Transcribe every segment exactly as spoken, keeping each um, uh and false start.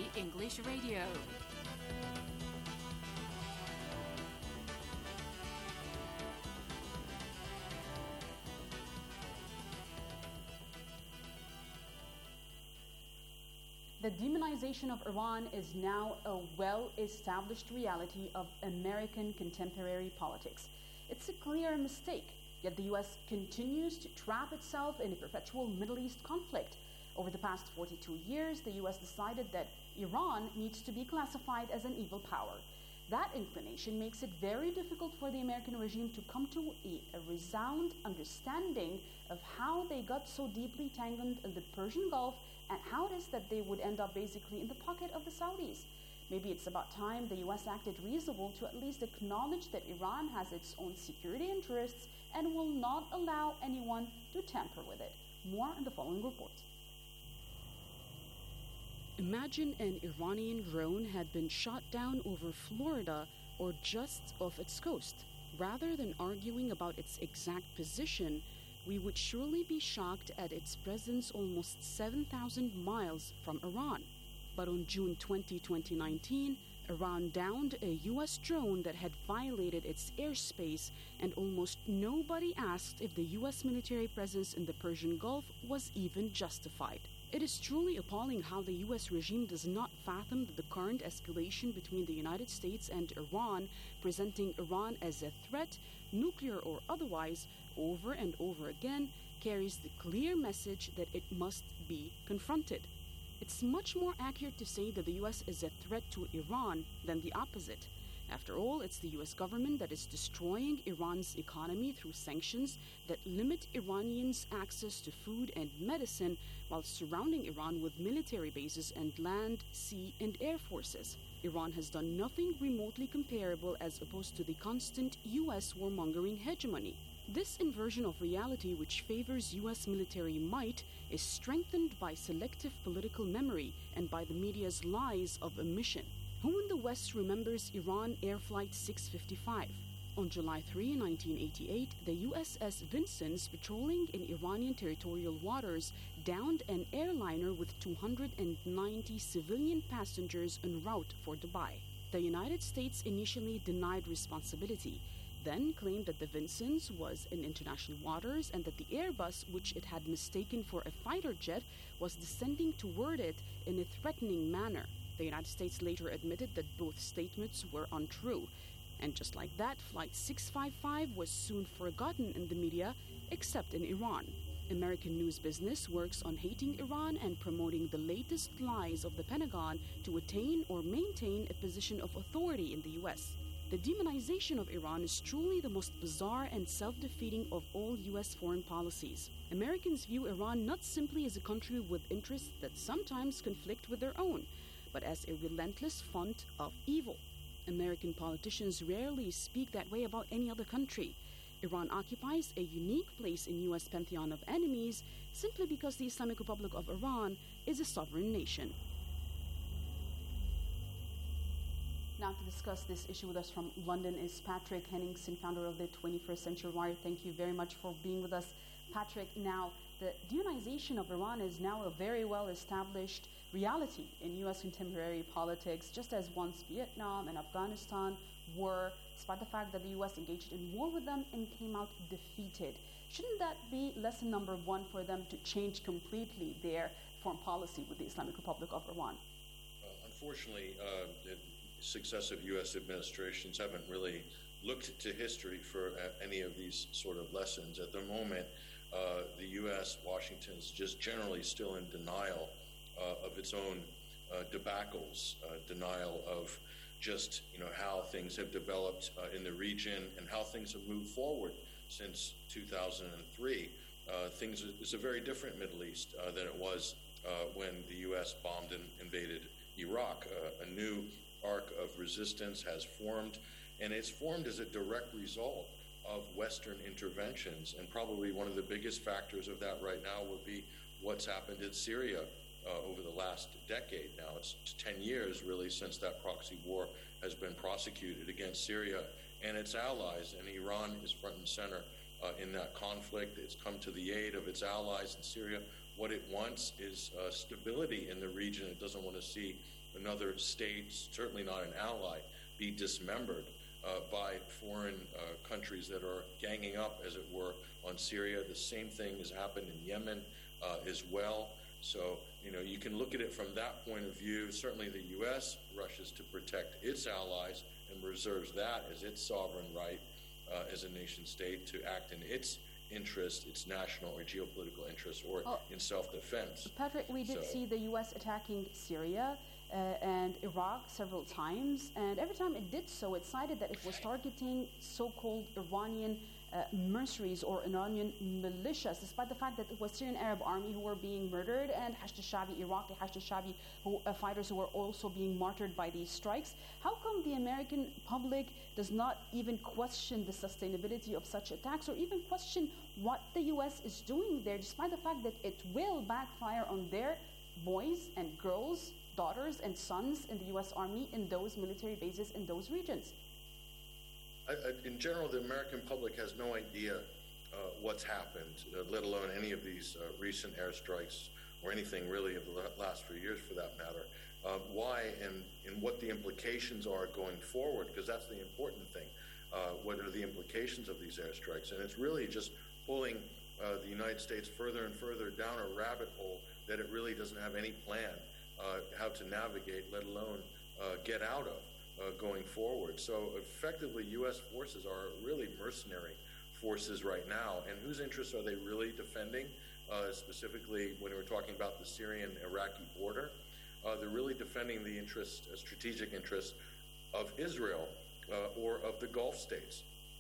English Radio. The demonization of Iran is now a well-established reality of American contemporary politics. It's a clear mistake, yet the U S continues to trap itself in a perpetual Middle East conflict. Over the past forty-two years, the U S decided that Iran needs to be classified as an evil power. That inclination makes it very difficult for the American regime to come to a, a resound understanding of how they got so deeply tangled in the Persian Gulf and how it is that they would end up basically in the pocket of the Saudis. Maybe it's about time the U S acted reasonable to at least acknowledge that Iran has its own security interests and will not allow anyone to tamper with it. More in the following report. Imagine an Iranian drone had been shot down over Florida or just off its coast. Rather than arguing about its exact position, we would surely be shocked at its presence almost seven thousand miles from Iran. But on June twentieth, twenty nineteen, Iran downed a U S drone that had violated its airspace, and almost nobody asked if the U S military presence in the Persian Gulf was even justified. It is truly appalling how the U S regime does not fathom that the current escalation between the United States and Iran, presenting Iran as a threat, nuclear or otherwise, over and over again, carries the clear message that it must be confronted. It's much more accurate to say that the U S is a threat to Iran than the opposite. After all, it's the U S government that is destroying Iran's economy through sanctions that limit Iranians' access to food and medicine while surrounding Iran with military bases and land, sea, and air forces. Iran has done nothing remotely comparable as opposed to the constant U S warmongering hegemony. This inversion of reality, which favors U S military might, is strengthened by selective political memory and by the media's lies of omission. Who in the West remembers Iran Air Flight six fifty-five? On July third, nineteen eighty-eight, the U S S Vincennes, patrolling in Iranian territorial waters, downed an airliner with two hundred ninety civilian passengers en route for Dubai. The United States initially denied responsibility, then claimed that the Vincennes was in international waters and that the Airbus, which it had mistaken for a fighter jet, was descending toward it in a threatening manner. The United States later admitted that both statements were untrue. And just like that, Flight six fifty-five was soon forgotten in the media, except in Iran. American news business works on hating Iran and promoting the latest lies of the Pentagon to attain or maintain a position of authority in the U S. The demonization of Iran is truly the most bizarre and self-defeating of all U S foreign policies. Americans view Iran not simply as a country with interests that sometimes conflict with their own, but as a relentless font of evil. American politicians rarely speak that way about any other country. Iran occupies a unique place in U S pantheon of enemies simply because the Islamic Republic of Iran is a sovereign nation. Now to discuss this issue with us from London is Patrick Henningsen, founder of the twenty-first Century Wire. Thank you very much for being with us, Patrick. Now, the demonization of Iran is now a very well-established reality in U S contemporary politics, just as once Vietnam and Afghanistan were, despite the fact that the U S engaged in war with them and came out defeated. Shouldn't that be lesson number one for them to change completely their foreign policy with the Islamic Republic of Iran? Well, unfortunately, uh, the successive U S administrations haven't really looked to history for uh, any of these sort of lessons. At the moment, uh, the U S, Washington, is just generally still in denial uh, of its own uh, debacles, uh, denial of just you know how things have developed uh, in the region and how things have moved forward since two thousand three. Uh, things is a very different Middle East uh, than it was uh, when the U S bombed and invaded Iraq. Uh, a new arc of resistance has formed, and it's formed as a direct result of Western interventions. And probably one of the biggest factors of that right now would be what's happened in Syria uh, over the last decade. Now it's ten years really since that proxy war has been prosecuted against Syria and its allies, and Iran is front and center uh, in that conflict. It's come to the aid of its allies in Syria. What it wants is uh, stability in the region. It doesn't want to see another state, certainly not an ally, be dismembered uh, by foreign uh, countries that are ganging up, as it were, on Syria. The same thing has happened in Yemen uh, as well. So, you know, you can look at it from that point of view. Certainly the U S rushes to protect its allies and reserves that as its sovereign right uh, as a nation state to act in its interest, its national or geopolitical interest, or oh, in self-defense. Patrick, we did so. see the U S attacking Syria uh, and Iraq several times, and every time it did so, it cited that it was targeting so-called Iranian Uh, mercenaries or Iranian militias, despite the fact that it was Syrian Arab army who were being murdered and Hashd al-Shaabi, Iraqi Hashd al-Shaabi who, uh, fighters who were also being martyred by these strikes. How come the American public does not even question the sustainability of such attacks or even question what the U S is doing there, despite the fact that it will backfire on their boys and girls, daughters and sons in the U S Army in those military bases in those regions? I, I, in general, the American public has no idea uh, what's happened, uh, let alone any of these uh, recent airstrikes or anything really of the last few years for that matter. Uh, why and, and what the implications are going forward, because that's the important thing. Uh, what are the implications of these airstrikes? And it's really just pulling uh, the United States further and further down a rabbit hole that it really doesn't have any plan uh, how to navigate, let alone uh, get out of. Uh, going forward. So effectively, U S forces are really mercenary forces right now. And whose interests are they really defending? Uh, specifically, when we're talking about the Syrian-Iraqi border, uh, they're really defending the interest, uh, strategic interests of Israel uh, or of the Gulf states.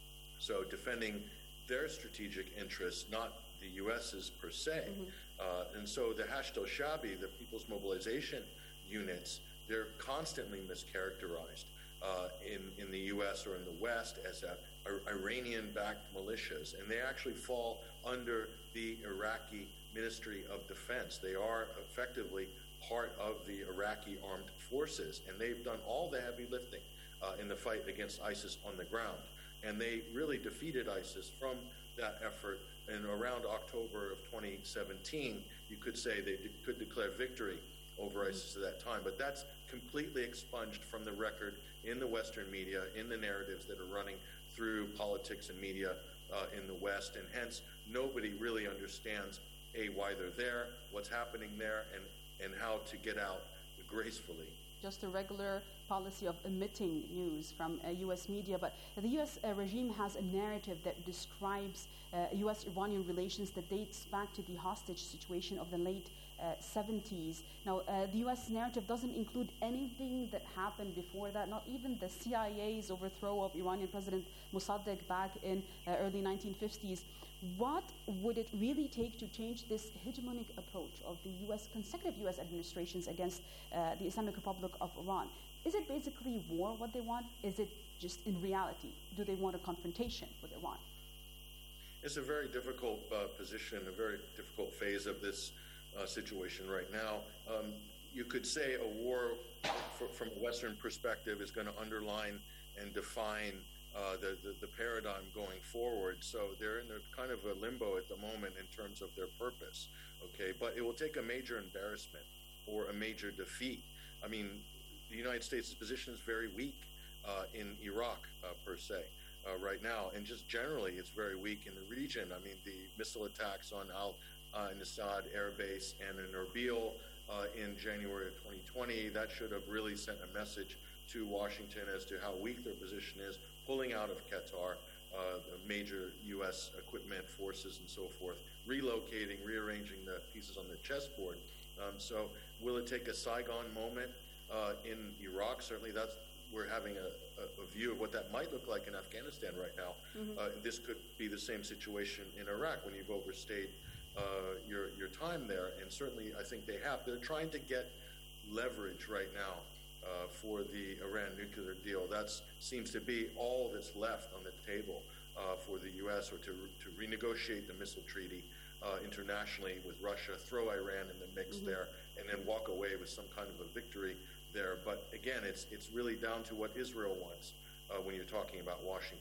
So defending their strategic interests, not the U S's per se. Mm-hmm. Uh, and so the Hashd al-Shaabi, the People's Mobilization Units, they're constantly mischaracterized uh, in, in the U S or in the West as a, a Iranian-backed militias, and they actually fall under the Iraqi Ministry of Defense. They are effectively part of the Iraqi armed forces, and they've done all the heavy lifting uh, in the fight against ISIS on the ground. And they really defeated ISIS from that effort. And around October of twenty seventeen, you could say they de- could declare victory over ISIS at that time, but that's completely expunged from the record in the Western media, in the narratives that are running through politics and media uh, in the West, and hence nobody really understands A, why they're there, what's happening there, and, and how to get out gracefully. Just a regular policy of omitting news from uh, U S media, but the U S uh, regime has a narrative that describes uh, U S-Iranian relations that dates back to the hostage situation of the late Uh, seventies. Now, uh, the U S narrative doesn't include anything that happened before that, not even the C I A's overthrow of Iranian President Mossadegh back in uh, early nineteen fifties. What would it really take to change this hegemonic approach of the U S, consecutive U S administrations against uh, the Islamic Republic of Iran? Is it basically war what they want? Is it just in reality? Do they want a confrontation with Iran? It's a very difficult uh, position, a very difficult phase of this Uh, situation right now. Um, you could say a war for, from a Western perspective is going to underline and define uh, the, the, the paradigm going forward. So they're in a kind of a limbo at the moment in terms of their purpose. Okay, but it will take a major embarrassment or a major defeat. I mean, the United States' position is very weak uh, in Iraq uh, per se. Uh, right now, and just generally, it's very weak in the region. I mean, the missile attacks on Al uh, in Assad Air Base and in Erbil uh, in January of twenty twenty, that should have really sent a message to Washington as to how weak their position is, pulling out of Qatar, uh, the major U S equipment, forces, and so forth, relocating, rearranging the pieces on the chessboard. Um, so will it take a Saigon moment uh, in Iraq? Certainly that's we're having a, a, a view of what that might look like in Afghanistan right now. Mm-hmm. Uh, this could be the same situation in Iraq when you've overstayed uh, your your time there, and certainly I think they have. They're trying to get leverage right now uh, for the Iran nuclear deal. That seems to be all that's left on the table uh, for the U S, or to to renegotiate the missile treaty uh, internationally with Russia, throw Iran in the mix mm-hmm. there, and then walk away with some kind of a victory there. But again, it's it's really down to what Israel wants uh, when you're talking about Washington.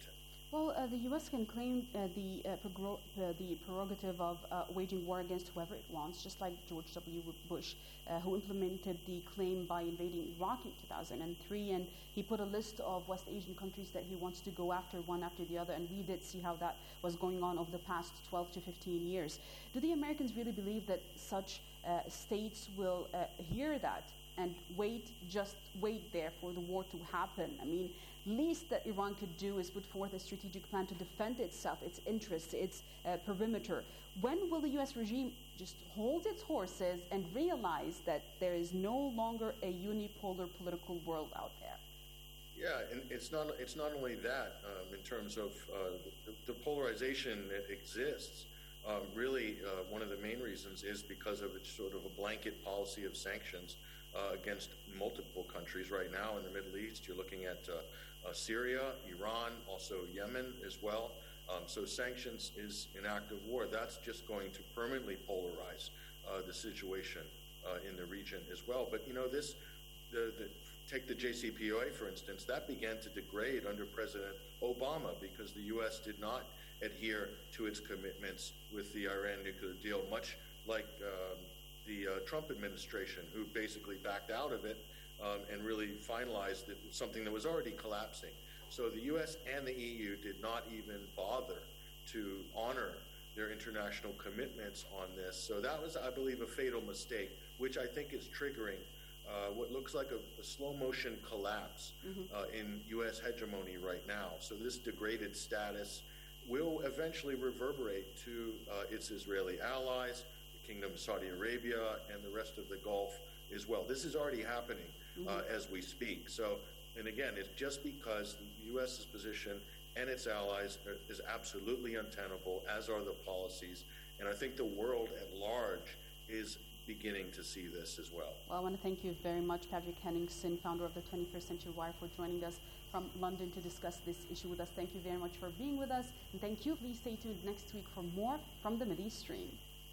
Well, uh, the U S can claim uh, the, uh, progr- uh, the prerogative of uh, waging war against whoever it wants, just like George W. Bush, uh, who implemented the claim by invading Iraq in two thousand three, and he put a list of West Asian countries that he wants to go after one after the other, and we did see how that was going on over the past twelve to fifteen years. Do the Americans really believe that such uh, states will uh, hear that and wait, just wait there for the war to happen? I mean, least that Iran could do is put forth a strategic plan to defend itself, its interests, its uh, perimeter. When will the U S regime just hold its horses and realize that there is no longer a unipolar political world out there? Yeah, and it's not it's not only that um, in terms of uh, the, the polarization that exists. Um, really, uh, one of the main reasons is because of its sort of a blanket policy of sanctions uh, against multiple countries right now in the Middle East. You're looking at uh, uh, Syria, Iran, also Yemen as well. Um, so sanctions is an act of war. That's just going to permanently polarize uh, the situation uh, in the region as well. But, you know, this, the, the, take the J C P O A, for instance, that began to degrade under President Obama because the U S did not adhere to its commitments with the Iran nuclear deal, much like um, the uh, Trump administration, who basically backed out of it um, and really finalized it, something that was already collapsing. So the U S and the E U did not even bother to honor their international commitments on this. So that was, I believe, a fatal mistake, which I think is triggering uh, what looks like a, a slow-motion collapse mm-hmm. uh, in U S hegemony right now. So this degraded status will eventually reverberate to uh, its Israeli allies, the Kingdom of Saudi Arabia, and the rest of the Gulf as well. This is already happening mm-hmm. uh, as we speak. So, and again, it's just because the U S's position and its allies are, is absolutely untenable, as are the policies. And I think the world at large is beginning to see this as well. Well, I want to thank you very much, Patrick Henningsen, founder of the twenty-first Century Wire, for joining us from London to discuss this issue with us. Thank you very much for being with us. And thank you. Please stay tuned next week for more from the Mideast Stream.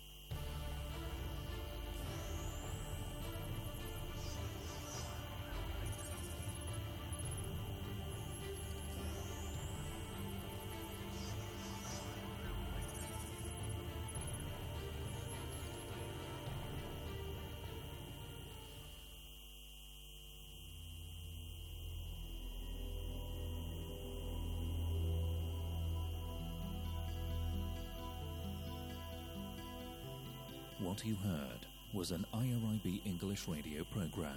What you heard was an I R I B English radio program.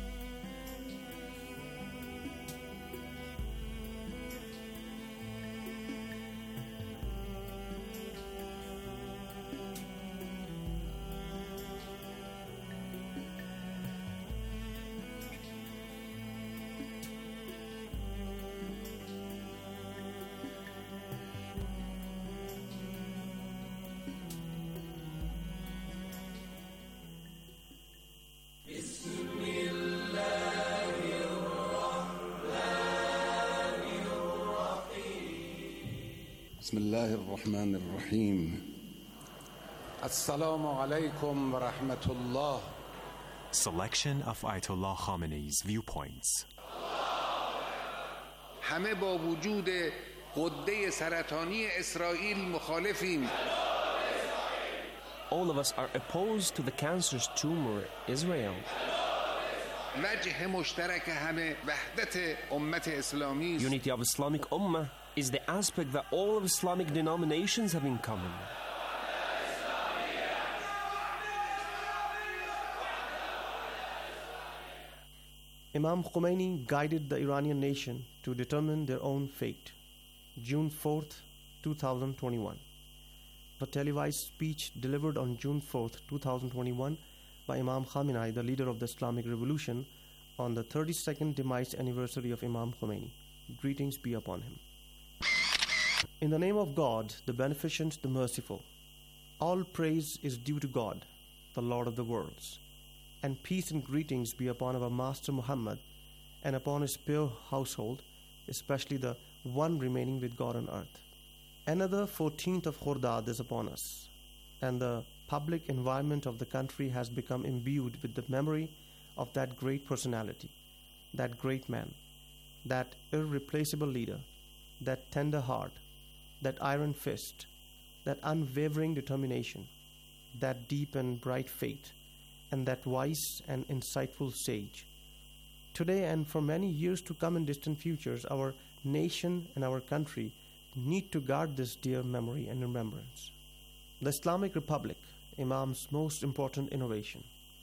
بسم الله الرحمن الرحيم السلام عليكم ورحمة الله. Selection of Ayatollah Khamenei's viewpoints. همه با وجود غده سرطانی اسرائیل مخالفیم. All of us are opposed to the cancerous tumor Israel. وجه مشترک همه وحدت امت اسلامی است. Unity of Islamic Ummah is the aspect that all of Islamic denominations have in common. Imam Khomeini guided the Iranian nation to determine their own fate. June fourth, twenty twenty-one. The televised speech delivered on June fourth, twenty twenty-one by Imam Khamenei, the leader of the Islamic Revolution, on the thirty-second demise anniversary of Imam Khomeini. Greetings be upon him. In the name of God, the Beneficent, the Merciful, all praise is due to God, the Lord of the worlds, and peace and greetings be upon our Master Muhammad and upon his pure household, especially the one remaining with God on earth. Another fourteenth of Khordad is upon us, and the public environment of the country has become imbued with the memory of that great personality, that great man, that irreplaceable leader, that tender heart, that iron fist, that unwavering determination, that deep and bright faith, and that wise and insightful sage. Today and for many years to come in distant futures, our nation and our country need to guard this dear memory and remembrance. The Islamic Republic, Imam's most important innovation.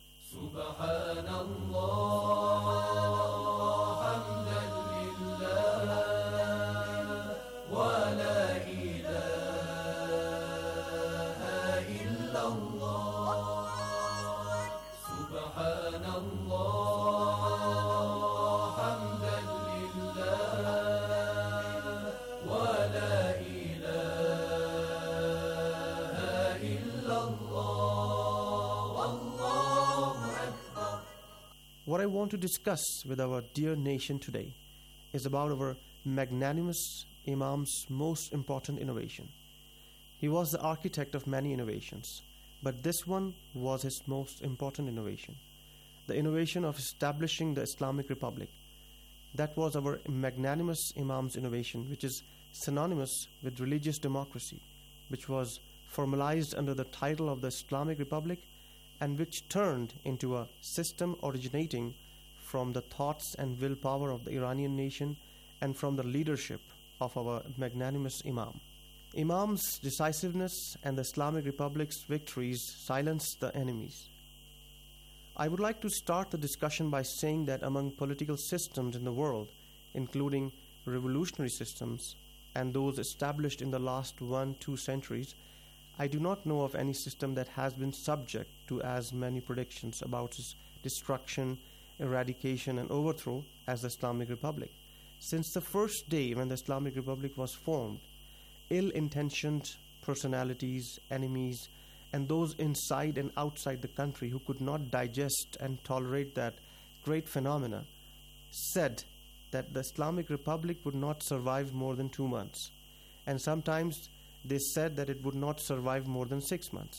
What I want to discuss with our dear nation today is about our magnanimous Imam's most important innovation. He was the architect of many innovations, but this one was his most important innovation, the innovation of establishing the Islamic Republic. That was our magnanimous Imam's innovation, which is synonymous with religious democracy, which was formalized under the title of the Islamic Republic and which turned into a system originating from the thoughts and willpower of the Iranian nation and from the leadership of our magnanimous Imam. Imam's decisiveness and the Islamic Republic's victories silenced the enemies. I would like to start the discussion by saying that among political systems in the world, including revolutionary systems and those established in the last one, two centuries, I do not know of any system that has been subject to as many predictions about its destruction, eradication, and overthrow as the Islamic Republic. Since the first day when the Islamic Republic was formed, ill-intentioned personalities, enemies, and those inside and outside the country who could not digest and tolerate that great phenomena said that the Islamic Republic would not survive more than two months, and sometimes they said that it would not survive more than six months.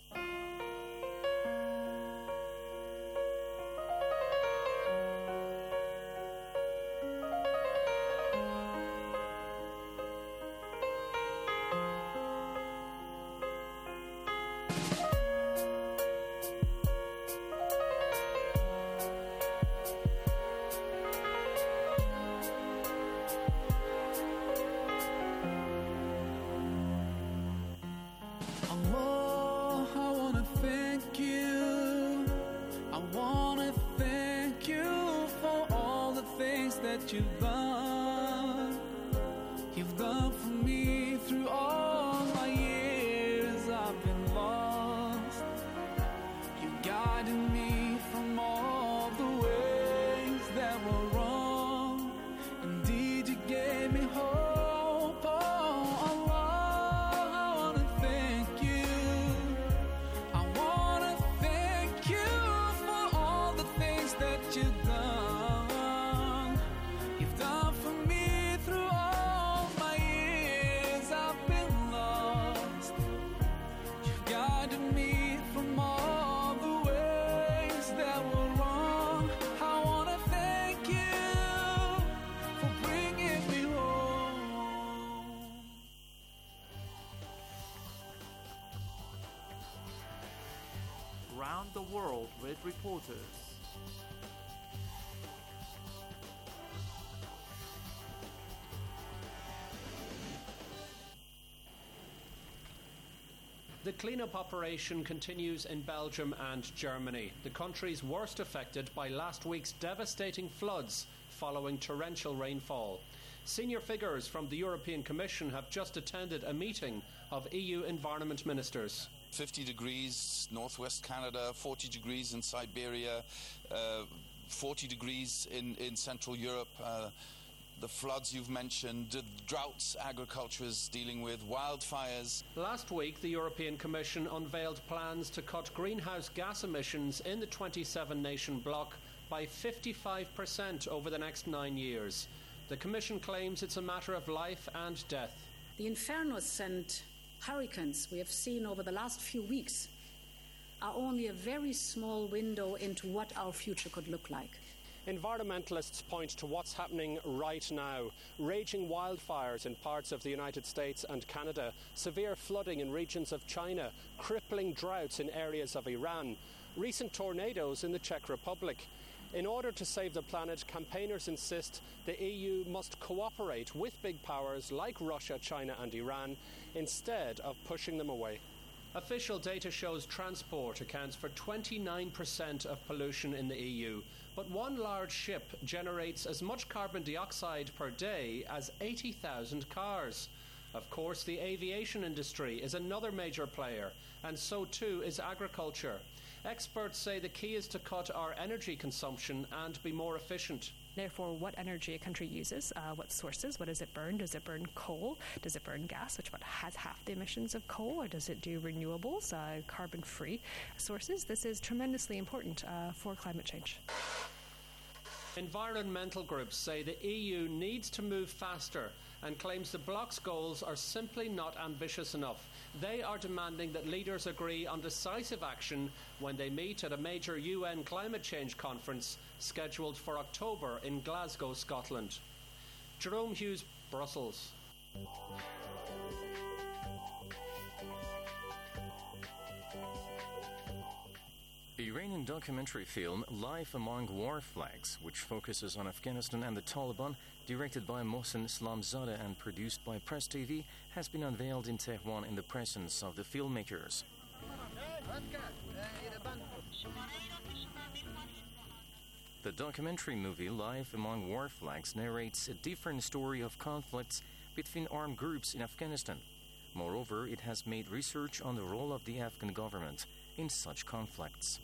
You've done, you've done for me through all my years I've been lost. You guided me from all the ways that were wrong. Indeed, you gave me hope. Oh, Allah, I want to thank you. I want to thank you for all the things that you've done. Round the world with reporters. The cleanup operation continues in Belgium and Germany, the countries worst affected by last week's devastating floods following torrential rainfall. Senior figures from the European Commission have just attended a meeting of E U environment ministers. fifty degrees northwest Canada, forty degrees in Siberia, uh, forty degrees in, in Central Europe. Uh, the floods you've mentioned, the droughts agriculture is dealing with, wildfires. Last week, the European Commission unveiled plans to cut greenhouse gas emissions in the twenty-seven nation bloc by fifty-five percent over the next nine years. The Commission claims it's a matter of life and death. The infernos and hurricanes we have seen over the last few weeks are only a very small window into what our future could look like. Environmentalists point to what's happening right now. Raging wildfires in parts of the United States and Canada, severe flooding in regions of China, crippling droughts in areas of Iran, recent tornadoes in the Czech Republic. In order to save the planet, campaigners insist the E U must cooperate with big powers like Russia, China and Iran instead of pushing them away. Official data shows transport accounts for twenty-nine percent of pollution in the E U, but one large ship generates as much carbon dioxide per day as eighty thousand cars. Of course, the aviation industry is another major player, and so too is agriculture. Experts say the key is to cut our energy consumption and be more efficient. Therefore, what energy a country uses, uh, what sources, what does it burn? Does it burn coal? Does it burn gas, which about has half the emissions of coal? Or does it do renewables, uh, carbon-free sources? This is tremendously important uh, for climate change. Environmental groups say the E U needs to move faster and claims the bloc's goals are simply not ambitious enough. They are demanding that leaders agree on decisive action when they meet at a major U N climate change conference scheduled for October in Glasgow, Scotland. Jerome Hughes, Brussels. The Iranian documentary film Life Among War Flags, which focuses on Afghanistan and the Taliban, directed by Mohsen Islamzadeh and produced by Press T V, has been unveiled in Tehran in the presence of the filmmakers. The documentary movie Life Among War Flags narrates a different story of conflicts between armed groups in Afghanistan. Moreover, it has made research on the role of the Afghan government in such conflicts.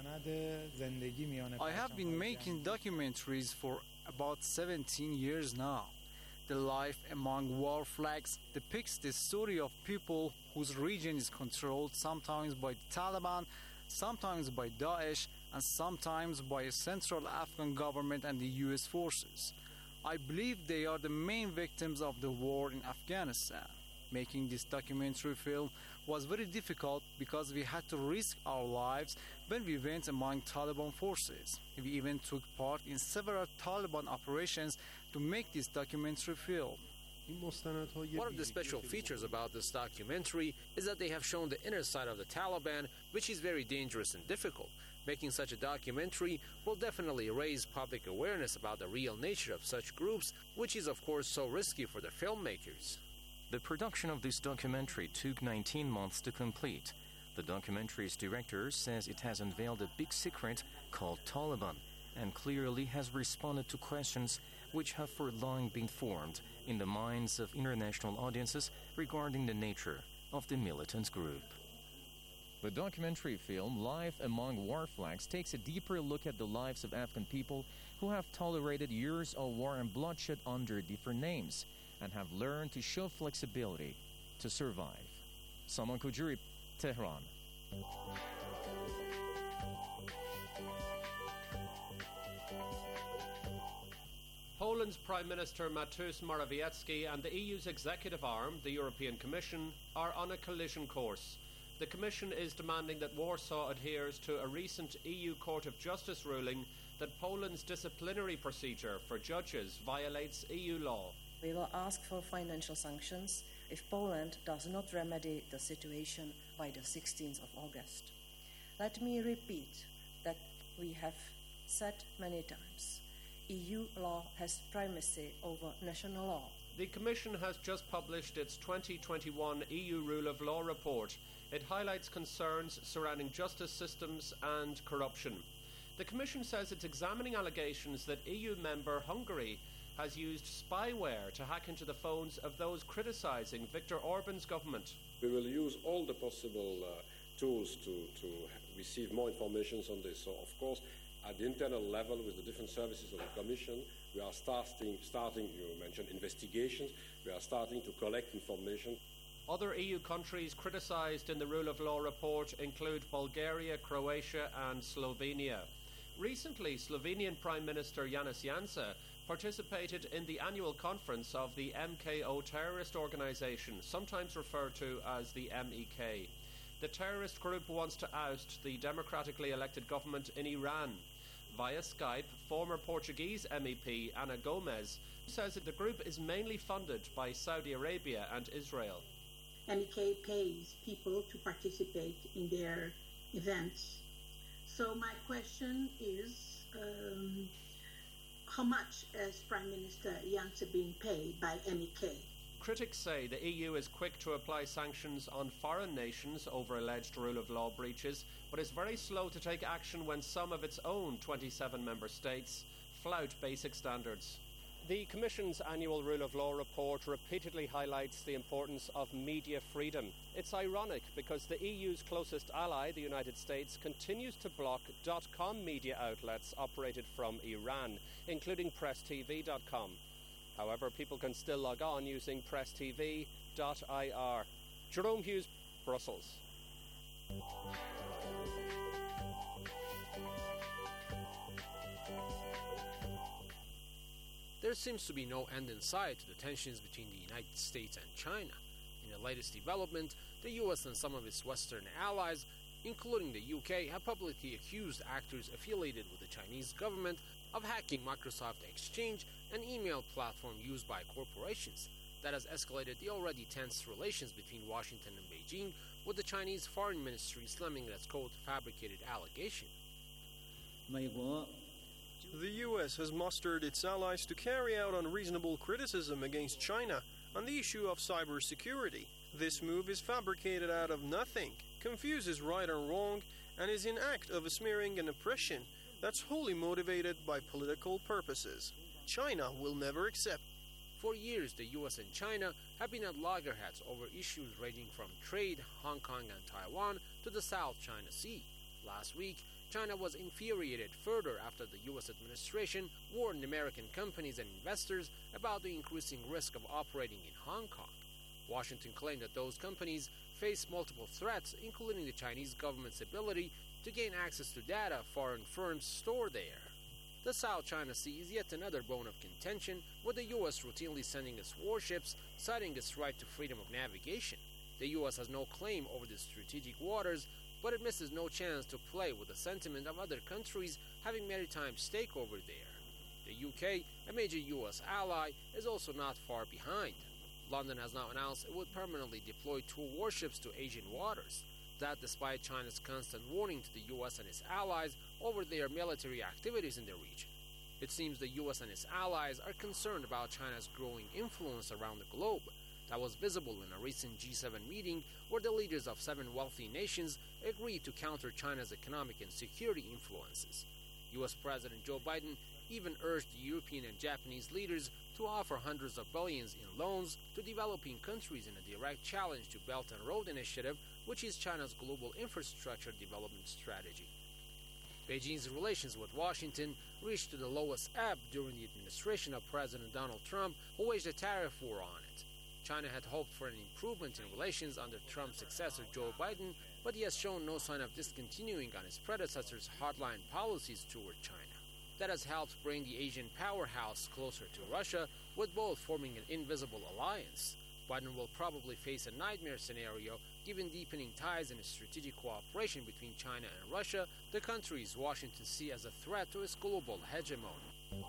I have been making documentaries for about seventeen years now. The Life Among War Flags depicts the story of people whose region is controlled sometimes by the Taliban, sometimes by Daesh, and sometimes by a central Afghan government and the U S forces. I believe they are the main victims of the war in Afghanistan. Making this documentary film was very difficult because we had to risk our lives when we went among Taliban forces. We even took part in several Taliban operations to make this documentary film. One of the special features about this documentary is that they have shown the inner side of the Taliban, which is very dangerous and difficult. Making such a documentary will definitely raise public awareness about the real nature of such groups, which is of course so risky for the filmmakers. The production of this documentary took nineteen months to complete. The documentary's director says it has unveiled a big secret called Taliban and clearly has responded to questions which have for long been formed in the minds of international audiences regarding the nature of the militant group. The documentary film Life Among War Flags takes a deeper look at the lives of Afghan people who have tolerated years of war and bloodshed under different names and have learned to show flexibility to survive. Saman Kujuri, Tehran. Poland's Prime Minister Mateusz Morawiecki and the E U's executive arm, the European Commission, are on a collision course. The Commission is demanding that Warsaw adheres to a recent E U Court of Justice ruling that Poland's disciplinary procedure for judges violates E U law. We will ask for financial sanctions if Poland does not remedy the situation by the sixteenth of August. Let me repeat that we have said many times. E U law has primacy over national law. The Commission has just published its twenty twenty-one E U Rule of Law report. It highlights concerns surrounding justice systems and corruption. The Commission says it's examining allegations that E U member Hungary has used spyware to hack into the phones of those criticising Viktor Orban's government. We will use all the possible uh, tools to, to receive more information on this. So, of course, at the internal level with the different services of the Commission, we are starting, starting, you mentioned investigations, we are starting to collect information. Other E U countries criticised in the Rule of Law report include Bulgaria, Croatia and Slovenia. Recently, Slovenian Prime Minister Janez Janša participated in the annual conference of the M K O terrorist organisation, sometimes referred to as the M E K. The terrorist group wants to oust the democratically elected government in Iran. Via Skype, former Portuguese M E P Ana Gomes says that the group is mainly funded by Saudi Arabia and Israel. M E K pays people to participate in their events. So my question is, um, how much is Prime Minister Janse being paid by M E K? Critics say the E U is quick to apply sanctions on foreign nations over alleged rule of law breaches, but is very slow to take action when some of its own twenty-seven member states flout basic standards. The Commission's annual Rule of Law report repeatedly highlights the importance of media freedom. It's ironic because the E U's closest ally, the United States, continues to block dot-com media outlets operated from Iran, including press T V dot com. However, people can still log on using press T V dot I R. Jerome Hughes, Brussels. There seems to be no end in sight to the tensions between the United States and China. In the latest development, the U S and some of its Western allies, including the U K, have publicly accused actors affiliated with the Chinese government of hacking Microsoft Exchange, an email platform used by corporations. That has escalated the already tense relations between Washington and Beijing, with the Chinese Foreign Ministry slamming its quote fabricated allegation. The U S has mustered its allies to carry out unreasonable criticism against China on the issue of cybersecurity. This move is fabricated out of nothing, confuses right and wrong, and is an act of smearing and oppression that's wholly motivated by political purposes. China will never accept. For years, the U S and China have been at loggerheads over issues ranging from trade, Hong Kong and Taiwan, to the South China Sea. Last week, China was infuriated further after the U S administration warned American companies and investors about the increasing risk of operating in Hong Kong. Washington claimed that those companies face multiple threats, including the Chinese government's ability to gain access to data foreign firms store there. The South China Sea is yet another bone of contention, with the U S routinely sending its warships, citing its right to freedom of navigation. The U S has no claim over the strategic waters, but it misses no chance to play with the sentiment of other countries having maritime stake over there. The U K, a major U S ally, is also not far behind. London has now announced it would permanently deploy two warships to Asian waters. That despite China's constant warning to the U S and its allies over their military activities in the region. It seems the U S and its allies are concerned about China's growing influence around the globe. That was visible in a recent G seven meeting where the leaders of seven wealthy nations agreed to counter China's economic and security influences. U S President Joe Biden even urged the European and Japanese leaders to offer hundreds of billions in loans to developing countries in a direct challenge to Belt and Road Initiative, which is China's global infrastructure development strategy. Beijing's relations with Washington reached the lowest ebb during the administration of President Donald Trump, who waged a tariff war on it. China had hoped for an improvement in relations under Trump's successor Joe Biden, but he has shown no sign of discontinuing on his predecessor's hardline policies toward China. That has helped bring the Asian powerhouse closer to Russia, with both forming an invisible alliance. Biden will probably face a nightmare scenario given deepening ties and strategic cooperation between China and Russia, the countries Washington sees as a threat to its global hegemony.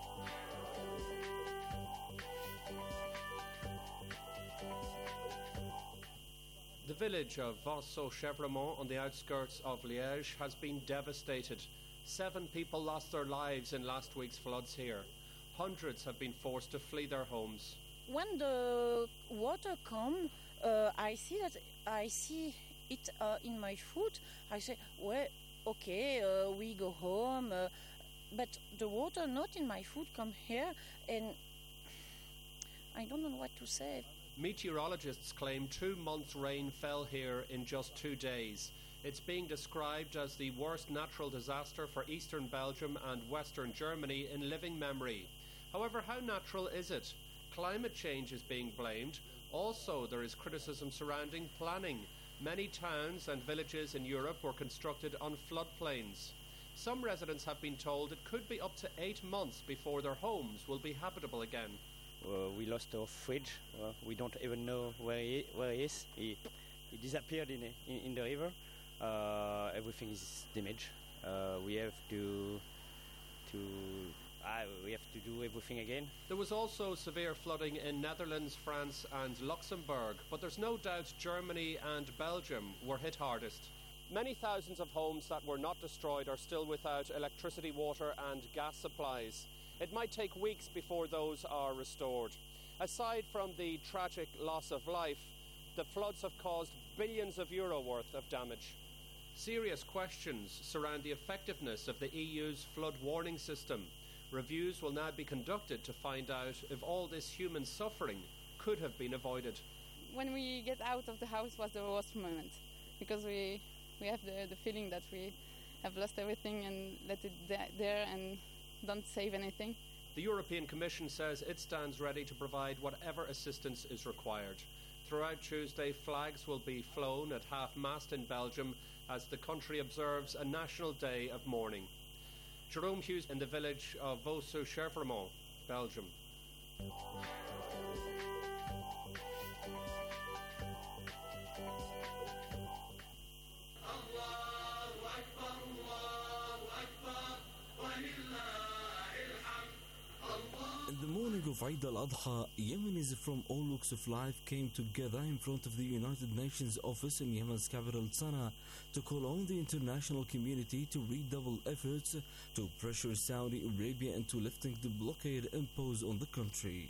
The village of Vaux-Chevremont on the outskirts of Liège has been devastated. Seven people lost their lives in last week's floods here. Hundreds have been forced to flee their homes. When the water comes, uh, I see that I see it uh, in my food. I say, well, okay, uh, we go home, uh, but the water not in my food come here, and I don't know what to say. Meteorologists claim two months' rain fell here in just two days. It's being described as the worst natural disaster for eastern Belgium and western Germany in living memory. However, how natural is it? Climate change is being blamed. Also, there is criticism surrounding planning. Many towns and villages in Europe were constructed on floodplains. Some residents have been told it could be up to eight months before their homes will be habitable again. Uh, we lost our fridge. Uh, we don't even know where he, where he is. He, he disappeared in, in, in the river. Uh, everything is damaged. Uh, we have to to ah, we have to do everything again. There was also severe flooding in Netherlands, France and Luxembourg, but there's no doubt Germany and Belgium were hit hardest. Many thousands of homes that were not destroyed are still without electricity, water and gas supplies. It might take weeks before those are restored. Aside from the tragic loss of life, the floods have caused billions of euro worth of damage. Serious questions surround the effectiveness of the E U's flood warning system. Reviews will now be conducted to find out if all this human suffering could have been avoided. When we get out of the house was the worst moment, because we we have the, the feeling that we have lost everything and let it there and don't save anything. The European Commission says it stands ready to provide whatever assistance is required. Throughout Tuesday, flags will be flown at half-mast in Belgium as the country observes a national day of mourning. Jerome Hughes in the village of Vaux-sur-Chevreumont, Belgium. In the morning of Eid al-Adha, Yemenis from all walks of life came together in front of the United Nations office in Yemen's capital Sana'a to call on the international community to redouble efforts to pressure Saudi Arabia into lifting the blockade imposed on the country.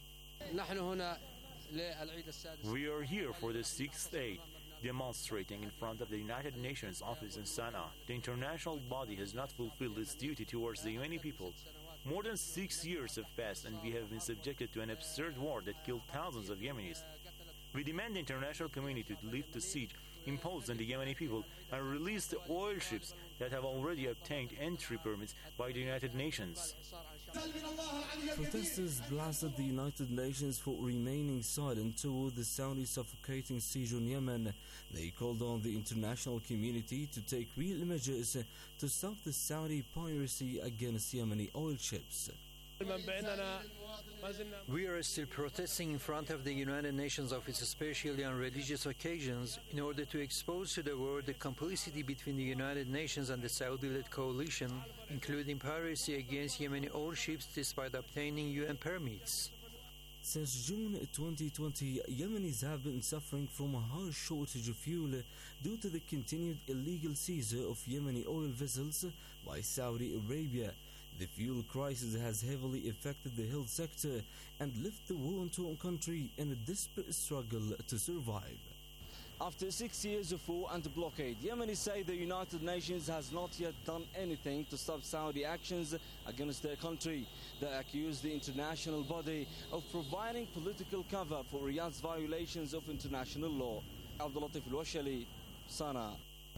We are here for the sixth Eid, demonstrating in front of the United Nations office in Sana'a. The international body has not fulfilled its duty towards the Yemeni people. More than six years have passed and we have been subjected to an absurd war that killed thousands of Yemenis. We demand the international community to lift the siege imposed on the Yemeni people and release the oil ships that have already obtained entry permits by the United Nations. Protesters blasted the United Nations for remaining silent toward the Saudi suffocating siege on Yemen. They called on the international community to take real measures to stop the Saudi piracy against Yemeni oil ships. We are still protesting in front of the United Nations office, especially on religious occasions, in order to expose to the world the complicity between the United Nations and the Saudi-led coalition, including piracy against Yemeni oil ships despite obtaining U N permits. Since June twenty twenty, Yemenis have been suffering from a harsh shortage of fuel due to the continued illegal seizure of Yemeni oil vessels by Saudi Arabia. The fuel crisis has heavily affected the health sector and left the war-torn country in a desperate struggle to survive. After six years of war and blockade, Yemenis say the United Nations has not yet done anything to stop Saudi actions against their country. They accuse the international body of providing political cover for Riyadh's violations of international law. Abdulatif Al-Washali, Sana'a.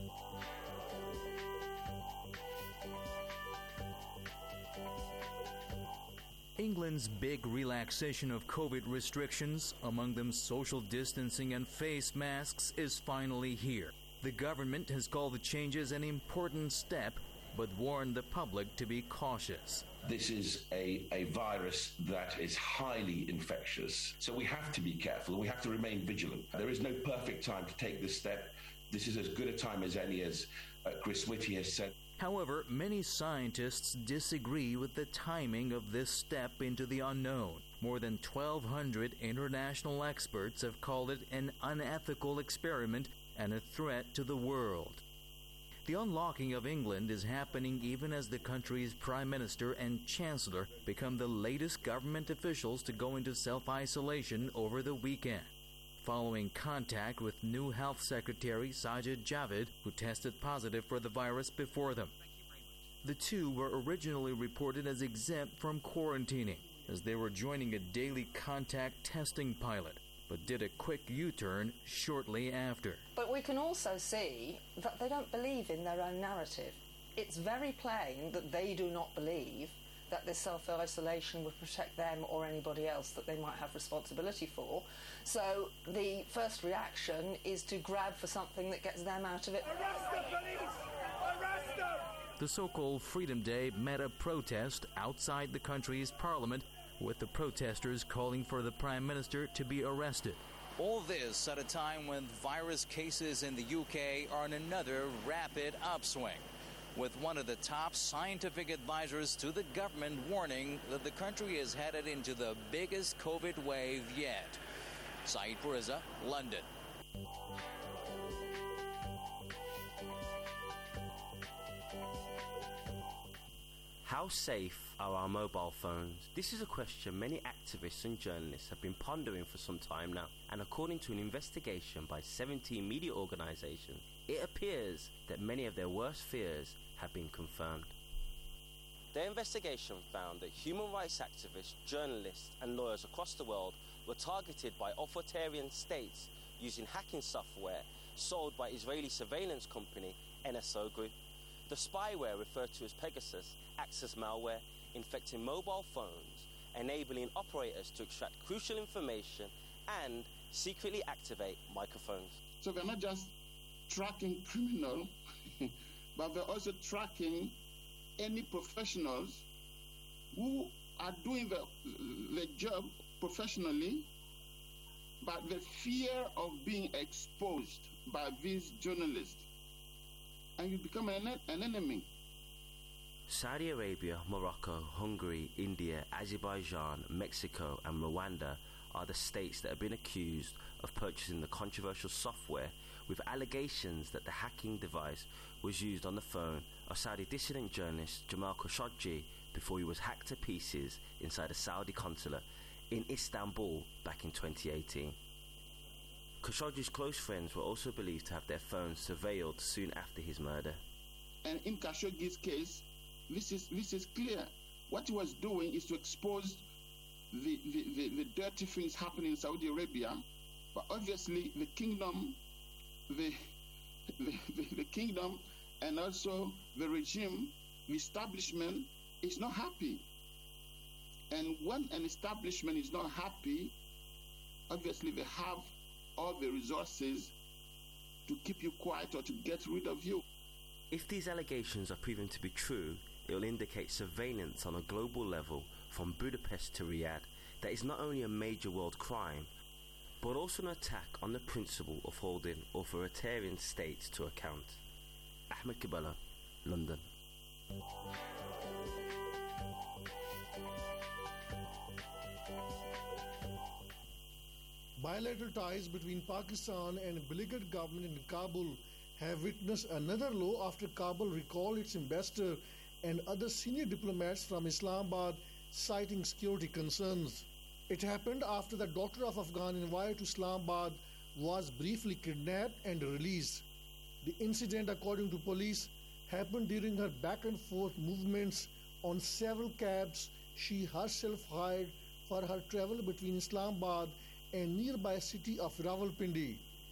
England's big relaxation of COVID restrictions, among them social distancing and face masks, is finally here. The government has called the changes an important step, but warned the public to be cautious. This is a, a virus that is highly infectious, so we have to be careful. We have to remain vigilant. There is no perfect time to take this step. This is as good a time as any, as uh, Chris Whitty has said. However, many scientists disagree with the timing of this step into the unknown. More than twelve hundred international experts have called it an unethical experiment and a threat to the world. The unlocking of England is happening even as the country's Prime Minister and Chancellor become the latest government officials to go into self-isolation over the weekend, following contact with new Health Secretary Sajid Javid, who tested positive for the virus before them. The two were originally reported as exempt from quarantining, as they were joining a daily contact testing pilot, but did a quick U-turn shortly after. But we can also see that they don't believe in their own narrative. It's very plain that they do not believe that this self-isolation would protect them or anybody else that they might have responsibility for. So the first reaction is to grab for something that gets them out of it. Arrest the police! Arrest them! The so-called Freedom Day met a protest outside the country's parliament, with the protesters calling for the Prime Minister to be arrested. All this at a time when virus cases in the U K are on another rapid upswing. with one of the top scientific advisors to the government warning that the country is headed into the biggest COVID wave yet. Saeed Puriza, London. How safe are our mobile phones? This is a question many activists and journalists have been pondering for some time now, and according to an investigation by seventeen media organizations, it appears that many of their worst fears have been confirmed. Their investigation found that human rights activists, journalists and lawyers across the world were targeted by authoritarian states using hacking software sold by Israeli surveillance company N S O Group. The spyware, referred to as Pegasus, acts as malware, infecting mobile phones, enabling operators to extract crucial information and secretly activate microphones. So they're not just tracking criminals, but they're also tracking any professionals who are doing the, the job professionally, but the fear of being exposed by these journalists, and you become an, an enemy. Saudi Arabia, Morocco, Hungary, India, Azerbaijan, Mexico and Rwanda are the states that have been accused of purchasing the controversial software, with allegations that the hacking device was used on the phone of Saudi dissident journalist Jamal Khashoggi before he was hacked to pieces inside a Saudi consulate in Istanbul back in twenty eighteen. Khashoggi's close friends were also believed to have their phones surveilled soon after his murder. And in Khashoggi's case, this is this is clear. What he was doing is to expose the, the, the, the dirty things happening in Saudi Arabia, but obviously the kingdom, the, the, the, the kingdom and also the regime, the establishment is not happy. And when an establishment is not happy, obviously they have all the resources to keep you quiet or to get rid of you. If these allegations are proven to be true, it will indicate surveillance on a global level from Budapest to Riyadh that is not only a major world crime, but also an attack on the principle of holding authoritarian states to account. Ahmed Kibala, London. Bilateral ties between Pakistan and beleaguered government in Kabul have witnessed another low after Kabul recalled its ambassador and other senior diplomats from Islamabad, citing security concerns. It happened after the daughter of Afghan envoy to Islamabad was briefly kidnapped and released. The incident, according to police, happened during her back and forth movements on several cabs she herself hired for her travel between Islamabad and nearby city of Rawalpindi.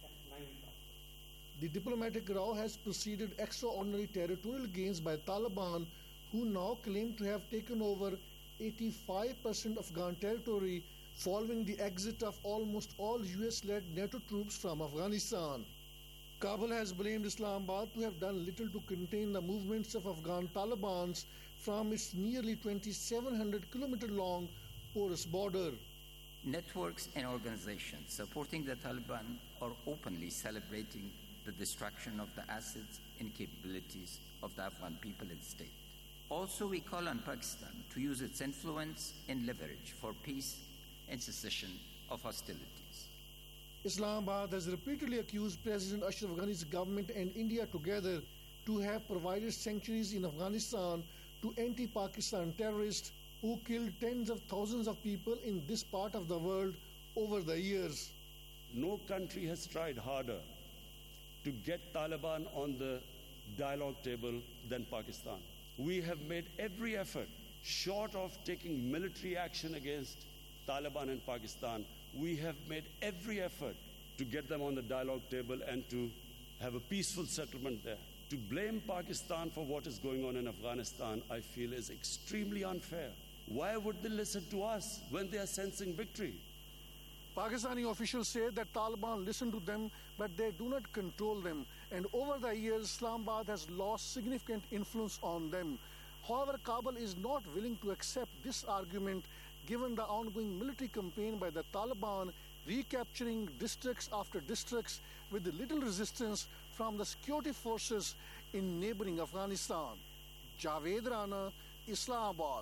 The diplomatic row has preceded extraordinary territorial gains by Taliban, who now claim to have taken over eighty-five percent of Afghan territory following the exit of almost all U S-led NATO troops from Afghanistan. Kabul has blamed Islamabad to have done little to contain the movements of Afghan Talibans from its nearly twenty-seven hundred kilometer long porous border. Networks and organizations supporting the Taliban are openly celebrating the destruction of the assets and capabilities of the Afghan people and state. Also, we call on Pakistan to use its influence and leverage for peace and cessation of hostilities. Islamabad has repeatedly accused President Ashraf Ghani's government and India together to have provided sanctuaries in Afghanistan to anti-Pakistan terrorists who killed tens of thousands of people in this part of the world over the years. No country has tried harder to get Taliban on the dialogue table than Pakistan. We have made every effort, short of taking military action against Taliban in Pakistan, we have made every effort to get them on the dialogue table and to have a peaceful settlement there. To blame Pakistan for what is going on in Afghanistan, I feel, is extremely unfair. Why would they listen to us when they are sensing victory? Pakistani officials say that Taliban listen to them, but they do not control them. And over the years, Islamabad has lost significant influence on them. However, Kabul is not willing to accept this argument, given the ongoing military campaign by the Taliban, recapturing districts after districts with little resistance from the security forces in neighboring Afghanistan. Javed Rana, Islamabad.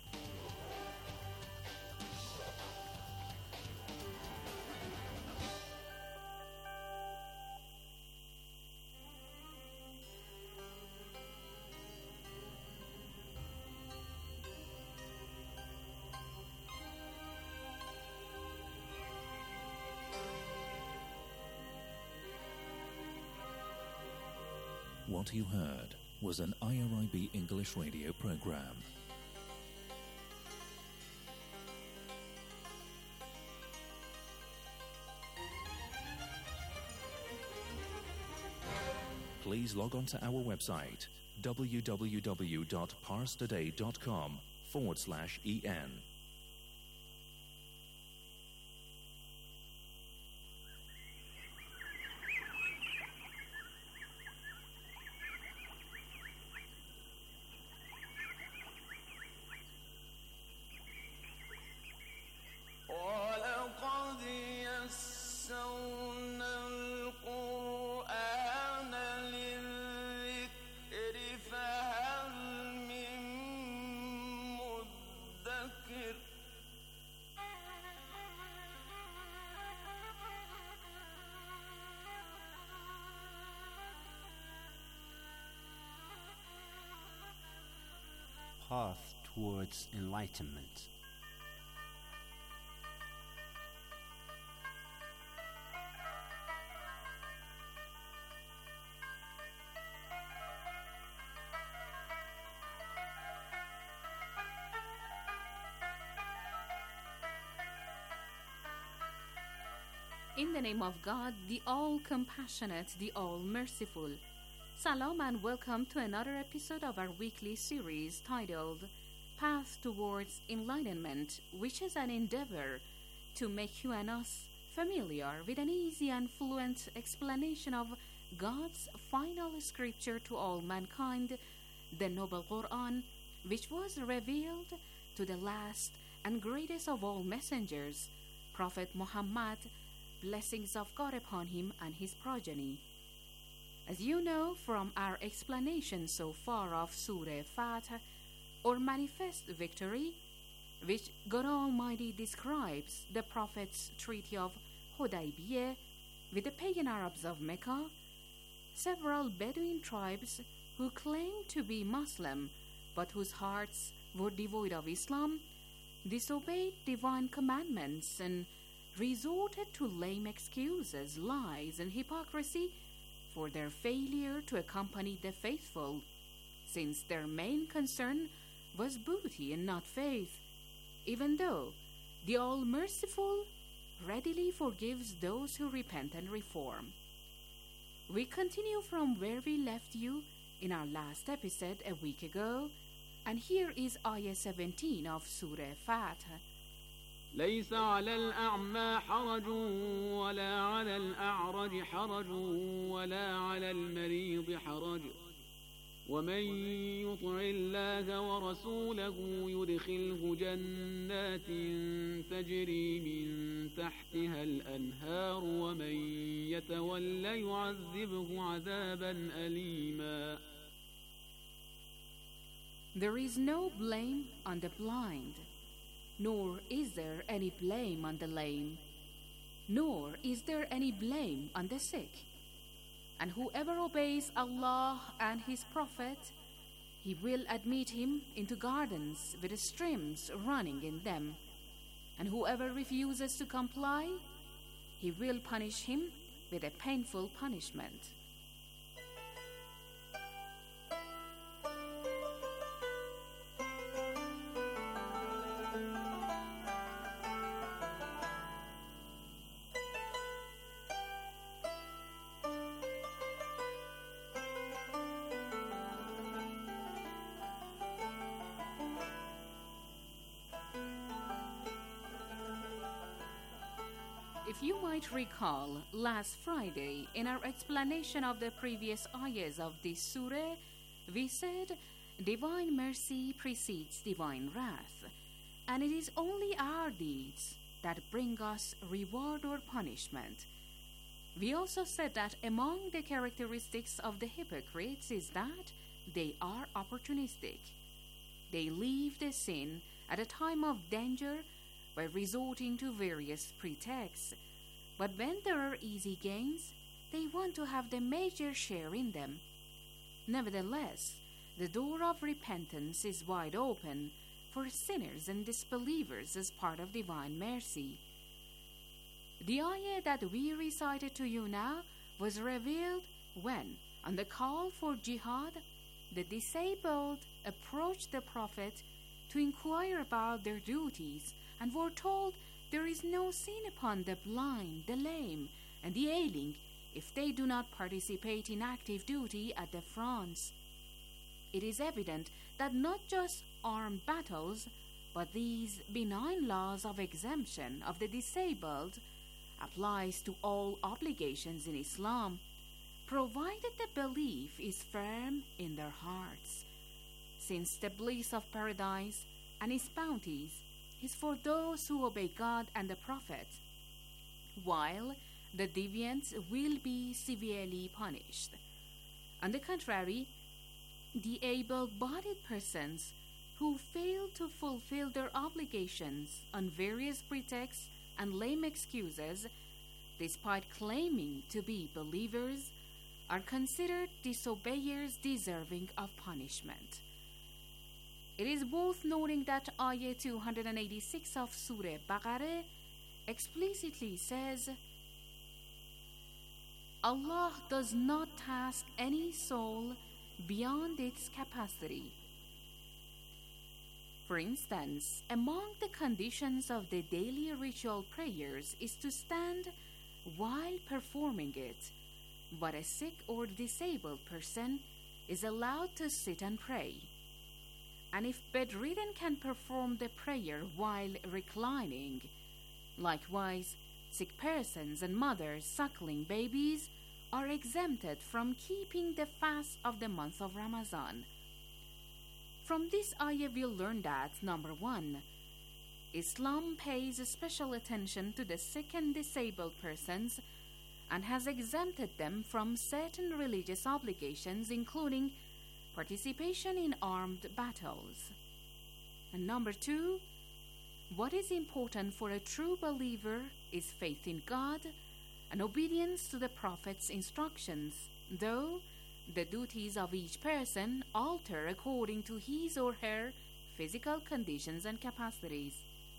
What you heard was an I R I B English radio program. Please log on to our website w w w dot pars today dot com forward slash en. Path towards enlightenment. In the name of God, the all-compassionate, the all-merciful. Salam and welcome to another episode of our weekly series titled Path Towards Enlightenment, which is an endeavor to make you and us familiar with an easy and fluent explanation of God's final scripture to all mankind, the Noble Quran, which was revealed to the last and greatest of all messengers, Prophet Muhammad, blessings of God upon him and his progeny. As you know from our explanation so far of Surah Fatah, or Manifest Victory, which God Almighty describes the Prophet's Treaty of Hudaybiyah with the pagan Arabs of Mecca, several Bedouin tribes who claimed to be Muslim but whose hearts were devoid of Islam, disobeyed divine commandments and resorted to lame excuses, lies, and hypocrisy for their failure to accompany the faithful, since their main concern was booty and not faith, even though the All-Merciful readily forgives those who repent and reform. We continue from where we left you in our last episode a week ago, and here is Ayah seventeen of Surah Fatah. ليس على الأعمى حرج ولا على الأعرج حرج ولا على المريض حرج ومن يطع الله ورسوله يدخله جنات تجري من تحتها الأنهار ومن يتولى يعذبه عذابا أليما. There is no blame on the blind, nor is there any blame on the lame, nor is there any blame on the sick. And whoever obeys Allah and His Prophet, He will admit him into gardens with streams running in them. And whoever refuses to comply, He will punish him with a painful punishment. If you might recall, last Friday, in our explanation of the previous ayahs of this surah, we said divine mercy precedes divine wrath, and it is only our deeds that bring us reward or punishment. We also said that among the characteristics of the hypocrites is that they are opportunistic. They leave the sin at a time of danger by resorting to various pretexts. But when there are easy gains, they want to have the major share in them. Nevertheless, the door of repentance is wide open for sinners and disbelievers as part of divine mercy. The ayah that we recited to you now was revealed when, on the call for jihad, the disabled approached the Prophet to inquire about their duties and were told there is no sin upon the blind, the lame, and the ailing if they do not participate in active duty at the fronts. It is evident that not just armed battles, but these benign laws of exemption of the disabled applies to all obligations in Islam, provided the belief is firm in their hearts, since the bliss of paradise and its bounties is for those who obey God and the Prophet, while the deviants will be severely punished. On the contrary, the able-bodied persons who fail to fulfill their obligations on various pretexts and lame excuses, despite claiming to be believers, are considered disobeyers deserving of punishment. It is worth noting that Ayah two hundred eighty-six of Surah Baqarah explicitly says, Allah does not task any soul beyond its capacity. For instance, among the conditions of the daily ritual prayers is to stand while performing it, but a sick or disabled person is allowed to sit and pray. And if bedridden can perform the prayer while reclining, likewise, sick persons and mothers suckling babies are exempted from keeping the fast of the month of Ramadan. From this ayah we'll learn that, number one, Islam pays special attention to the sick and disabled persons and has exempted them from certain religious obligations, including participation in armed battles. And number two, what is important for a true believer is faith in God and obedience to the Prophet's instructions, though the duties of each person alter according to his or her physical conditions and capacities.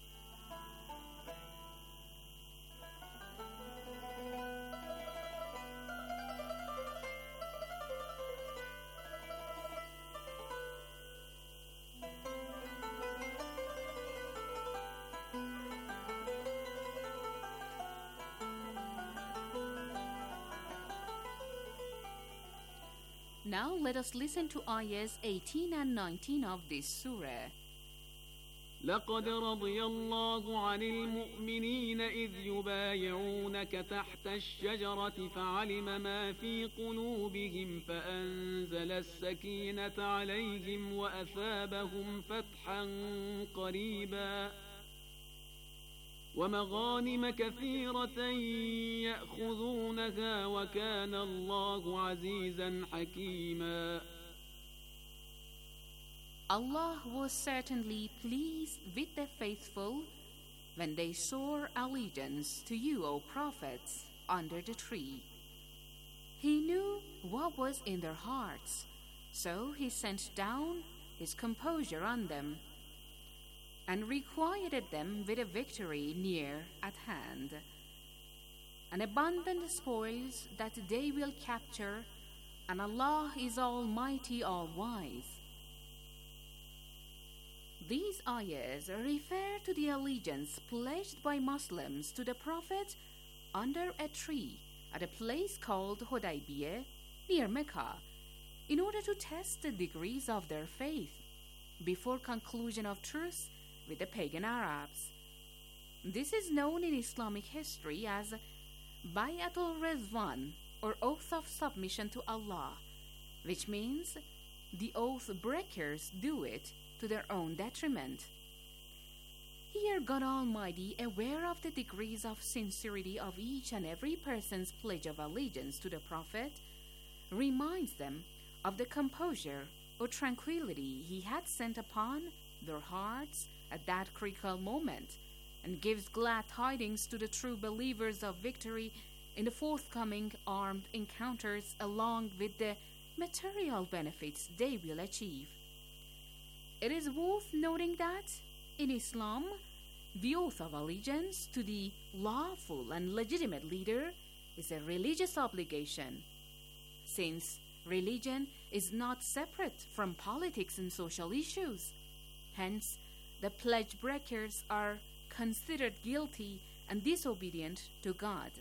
Now let us listen to ayahs eighteen and nineteen of this surah. لقد رضي الله عن المؤمنين إذ يبايعونك تحت الشجرة فعلم ما في قلوبهم فأنزل السكينة عليهم وأثابهم فتحا قريبا ومغانم كثيرة يأخذونها وكان الله عزيزا حكيما. Allah was certainly pleased with the faithful when they swore allegiance to you, O prophets, under the tree. He knew what was in their hearts, so he sent down his composure on them and requited them with a victory near at hand, and abundant spoils that they will capture, and Allah is Almighty, All-Wise. These ayahs refer to the allegiance pledged by Muslims to the Prophet under a tree at a place called Hudaybiyah near Mecca, in order to test the degrees of their faith before conclusion of truce with the pagan Arabs. This is known in Islamic history as Bayatul Rizwan, or Oath of Submission to Allah, which means the oath breakers do it to their own detriment. Here, God Almighty, aware of the degrees of sincerity of each and every person's pledge of allegiance to the Prophet, reminds them of the composure or tranquility He had sent upon their hearts at that critical moment, and gives glad tidings to the true believers of victory in the forthcoming armed encounters, along with the material benefits they will achieve. It is worth noting that in Islam, the oath of allegiance to the lawful and legitimate leader is a religious obligation, since religion is not separate from politics and social issues. Hence, the pledge breakers are considered guilty and disobedient to God.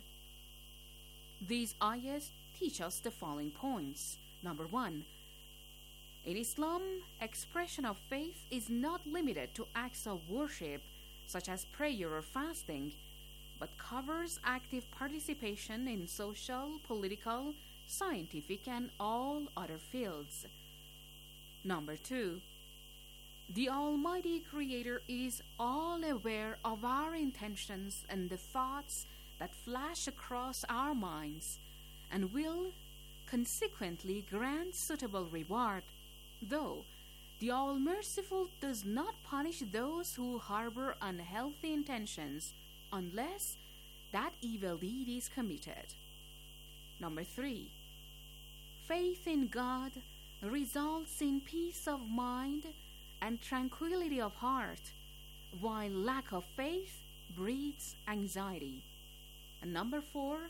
These ayahs teach us the following points. Number one, in Islam, expression of faith is not limited to acts of worship such as prayer or fasting, but covers active participation in social, political, scientific, and all other fields. Number two, the Almighty Creator is all aware of our intentions and the thoughts that flash across our minds, and will consequently grant suitable reward, though the All-Merciful does not punish those who harbor unhealthy intentions unless that evil deed is committed. Number three, faith in God results in peace of mind and tranquility of heart, while lack of faith breeds anxiety. And number four,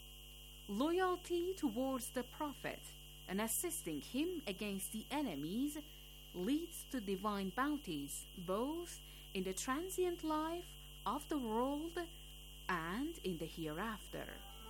loyalty towards the Prophet and assisting him against the enemies leads to divine bounties, both in the transient life of the world and in the hereafter.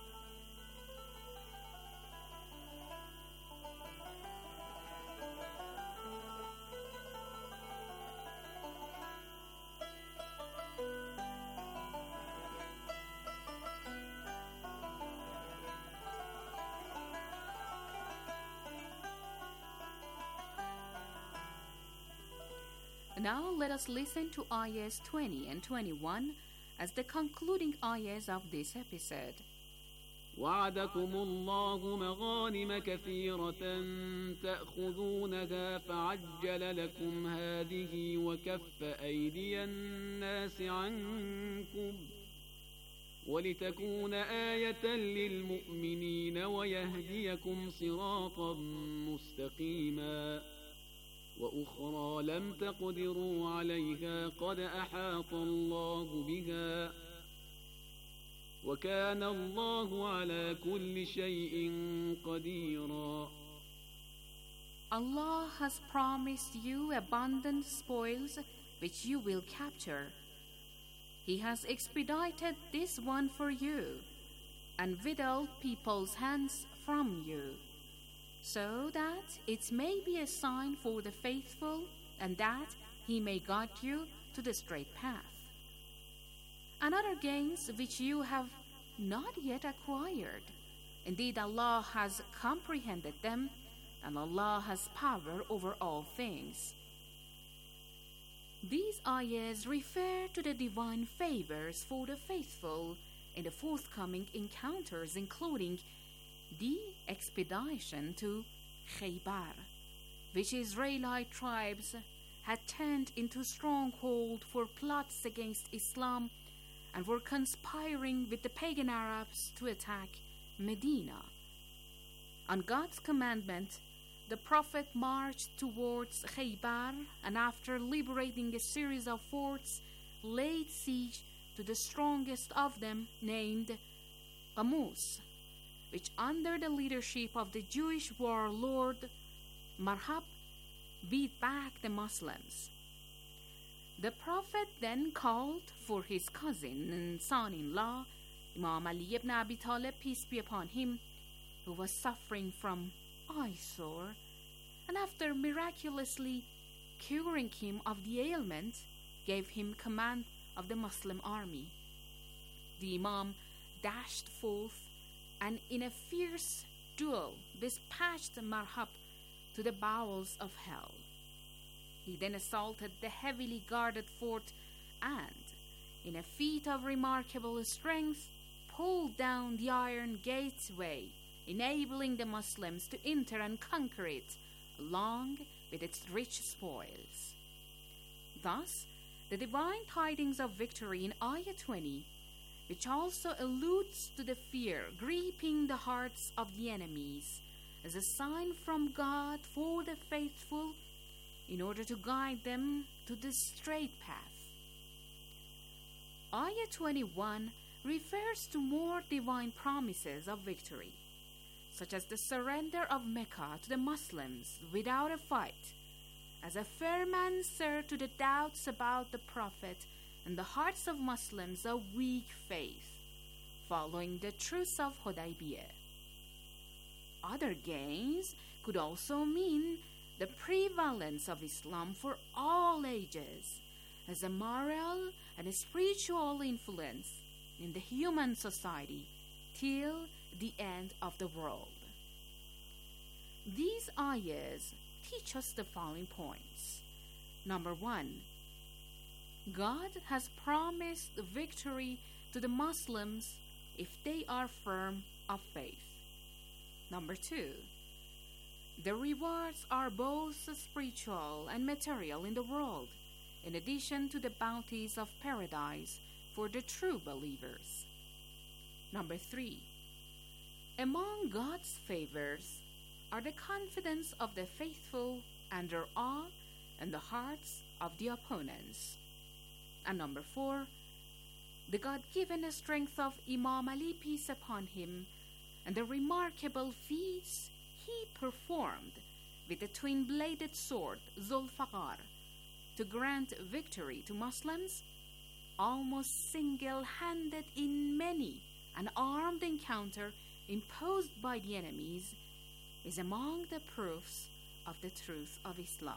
Now let us listen to ayahs twenty and twenty-one as the concluding ayahs of this episode. وعدكم الله مغانم كثيرة تأخذونها فعجل لكم هذه وكف أيدي الناس عنكم ولتكون آية للمؤمنين ويهديكم صراطا مستقيما وأخرى لم تقدروا عليها قد أحاط الله بها وكان الله على كل شيء قديرا. Allah has promised you abundant spoils which you will capture. He has expedited this one for you and withheld people's hands from you, so that it may be a sign for the faithful and that He may guide you to the straight path. And other gains which you have not yet acquired. Indeed, Allah has comprehended them, and Allah has power over all things. These ayahs refer to the divine favors for the faithful in the forthcoming encounters, including the expedition to Khaybar, which Israelite tribes had turned into stronghold for plots against Islam and were conspiring with the pagan Arabs to attack Medina. On God's commandment, the Prophet marched towards Khaybar and after liberating a series of forts, laid siege to the strongest of them, named Qamus, which under the leadership of the Jewish warlord Marhab beat back the Muslims. The Prophet then called for his cousin and son-in-law, Imam Ali ibn Abi Talib, peace be upon him, who was suffering from eyesore, and after miraculously curing him of the ailment, gave him command of the Muslim army. The Imam dashed forth and in a fierce duel dispatched Marhab to the bowels of hell. He then assaulted the heavily guarded fort and, in a feat of remarkable strength, pulled down the iron gateway, enabling the Muslims to enter and conquer it, along with its rich spoils. Thus, the divine tidings of victory in Ayah twenty, which also alludes to the fear gripping the hearts of the enemies, as a sign from God for the faithful, in order to guide them to the straight path. Ayah twenty-one refers to more divine promises of victory, such as the surrender of Mecca to the Muslims without a fight, as a firm answer to the doubts about the Prophet and the hearts of Muslims of weak faith, following the truce of Hudaybiyah. Other gains could also mean the prevalence of Islam for all ages, as a moral and a spiritual influence in the human society till the end of the world. These ayahs teach us the following points. Number one, God has promised victory to the Muslims if they are firm of faith. Number two, the rewards are both spiritual and material in the world, in addition to the bounties of paradise for the true believers. Number three, among God's favors are the confidence of the faithful and their awe and the hearts of the opponents. And number four, the God-given strength of Imam Ali, peace upon him, and the remarkable feats he performed with the twin-bladed sword Zulfaqar to grant victory to Muslims, almost single-handed in many an armed encounter imposed by the enemies, is among the proofs of the truth of Islam.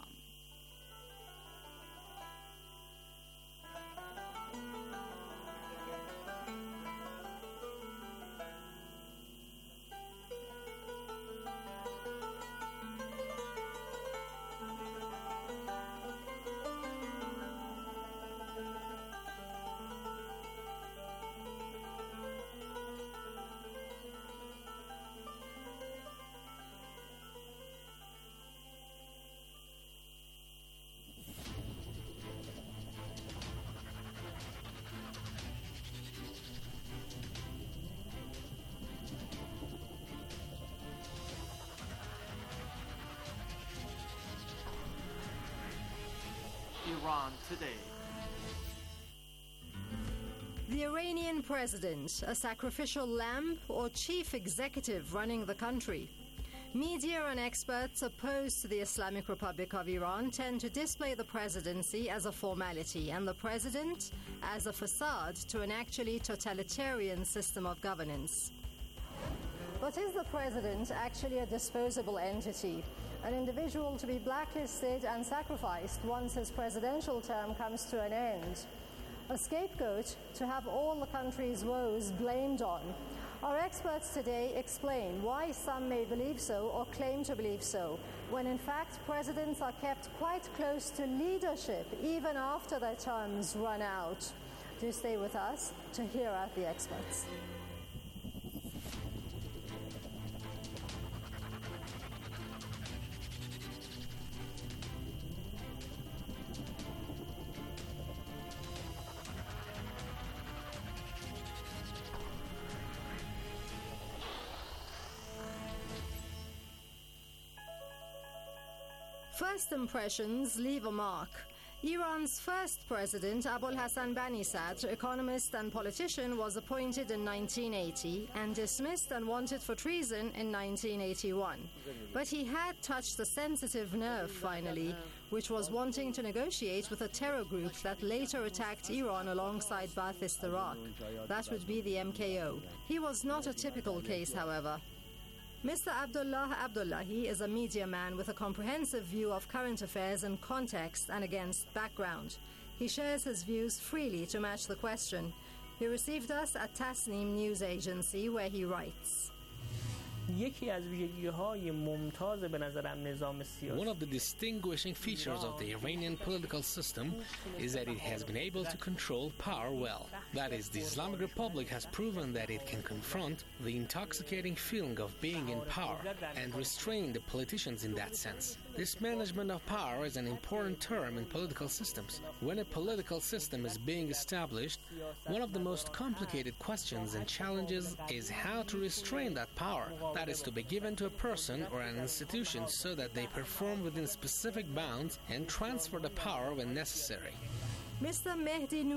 Iran Today. The Iranian president, a sacrificial lamb or chief executive running the country? Media and experts opposed to the Islamic Republic of Iran tend to display the presidency as a formality and the president as a facade to an actually totalitarian system of governance. But is the president actually a disposable entity? An individual to be blacklisted and sacrificed once his presidential term comes to an end? A scapegoat to have all the country's woes blamed on? Our experts today explain why some may believe so or claim to believe so, when in fact presidents are kept quite close to leadership even after their terms run out. Do stay with us to hear out the experts. First impressions leave a mark. Iran's first president, Abul Hassan Bani Sadr, economist and politician, was appointed in nineteen eighty and dismissed and wanted for treason in nineteen eighty-one. But he had touched a sensitive nerve finally, which was wanting to negotiate with a terror group that later attacked Iran alongside Ba'athist Iraq. That would be the M K O. He was not a typical case, however. Mister Abdullah Abdullahi is a media man with a comprehensive view of current affairs in context and against background. He shares his views freely to match the question. He received us at Tasneem News Agency, where he writes. یکی از ویژگی‌های ممتاز به نظرم نظام سیاسی. One of the distinguishing features of the Iranian political system is that it has been able to control power well. That is, the Islamic Republic has proven that it can confront the intoxicating feeling of being in power and restrain the politicians in that sense. This management of power is an important term in political systems. When a political system is being established, one of the most complicated questions and challenges is how to restrain that power. That is to be given to a person or an institution so that they perform within specific bounds and transfer the power when necessary. Mister Mehdi